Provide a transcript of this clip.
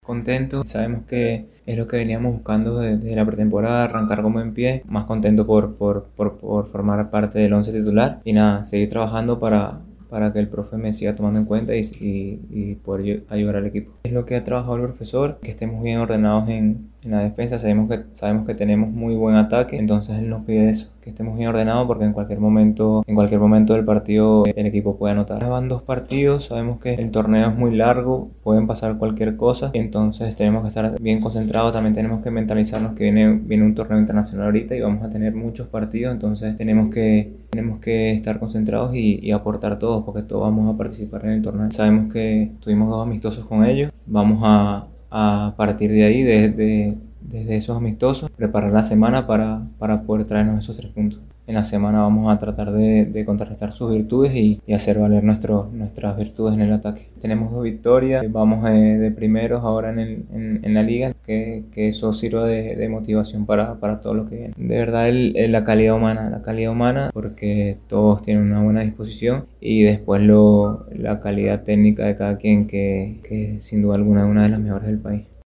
Contento, sabemos que es lo que veníamos buscando desde la pretemporada, arrancar como en pie, más contento por formar parte del once titular y nada, seguir trabajando para que el profe me siga tomando en cuenta y poder ayudar al equipo. Es lo que ha trabajado el profesor, que estemos bien ordenados en la defensa. Sabemos que tenemos muy buen ataque, entonces él nos pide eso, que estemos bien ordenados porque en cualquier momento del partido el equipo puede anotar. Ahora van 2 partidos, sabemos que el torneo es muy largo, pueden pasar cualquier cosa, entonces tenemos que estar bien concentrados. También tenemos que mentalizarnos que viene un torneo internacional ahorita y vamos a tener muchos partidos, entonces tenemos que estar concentrados y aportar todos, porque todos vamos a participar en el torneo. Sabemos que tuvimos 2 amistosos con ellos, vamos a partir de ahí, desde esos amistosos, preparar la semana para poder traernos esos 3 puntos. En la semana vamos a tratar de contrarrestar sus virtudes y hacer valer nuestras virtudes en el ataque. Tenemos 2 victorias, vamos de primeros ahora en la liga, que eso sirva de motivación para todo lo que viene. De verdad la calidad humana, porque todos tienen una buena disposición, y después la calidad técnica de cada quien, que sin duda alguna es una de las mejores del país.